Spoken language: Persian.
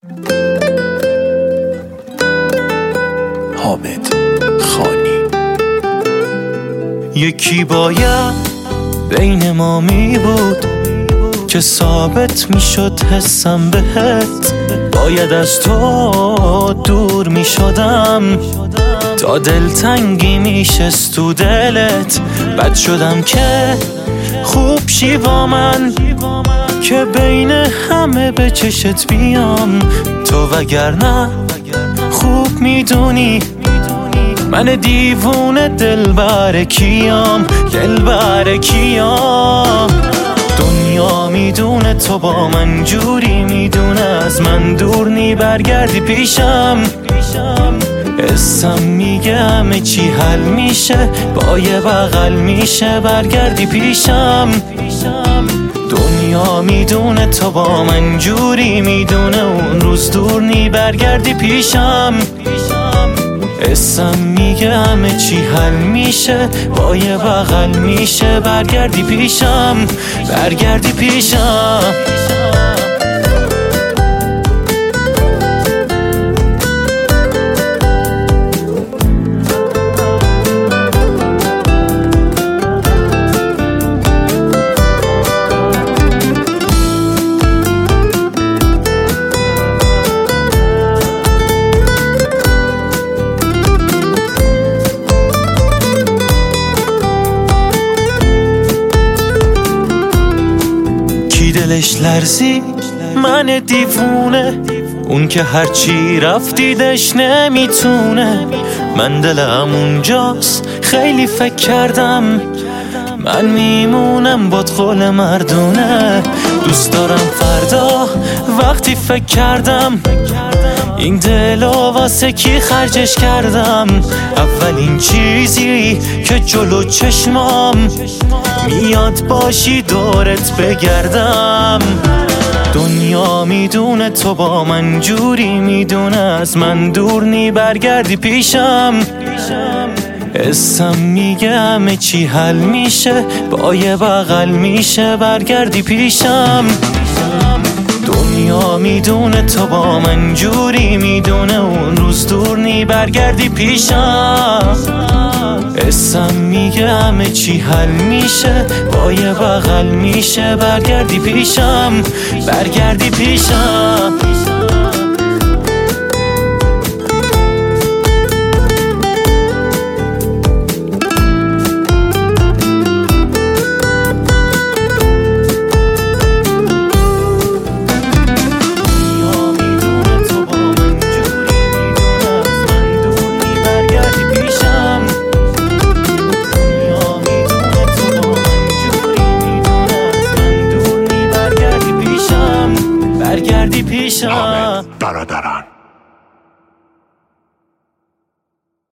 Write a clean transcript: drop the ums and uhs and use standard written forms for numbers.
حامد خانی. یکی باید بین ما می بود که ثابت می شد حسم بهت، باید از تو دور می شدم تا دلتنگی می شست تو دلت. بد شدم که خوب شی با من که بین همه به چشت بیام تو، وگرنه خوب میدونی من دیوونه دلبر کیام. دنیا میدونه تو با من جوری میدونه از من دور نی برگردی پیشم. اسم میگه همه چی حل میشه با یه بغل میشه برگردی پیشم. دنیا میدونه تو با من جوری میدونه اون روز دور نی برگردی پیشم. اسم میگه همه چی حل میشه با یه بغل میشه برگردی پیشم. دلش لرزی من دیوونه، اون که هرچی رفتیدش نمیتونه. من دلم اونجاست خیلی فکر کردم من میمونم باد قول مردونه. دوست دارم فردا وقتی فکر کردم این دلو واسه کی خرجش کردم. اولین چیزی که جلو چشمام میاد باشی دورت بگردم. دنیا میدونه تو با من جوری میدونه از من دور نی برگردی پیشم. اسم میگه همه چی حل میشه با یه بغل میشه برگردی پیشم. دنیا میدونه تو با من جوری میدونه اون روز دور نی برگردی پیشم. اسم میگه همه چی حل میشه با یه بغل میشه برگردی پیشم. حامد برادران.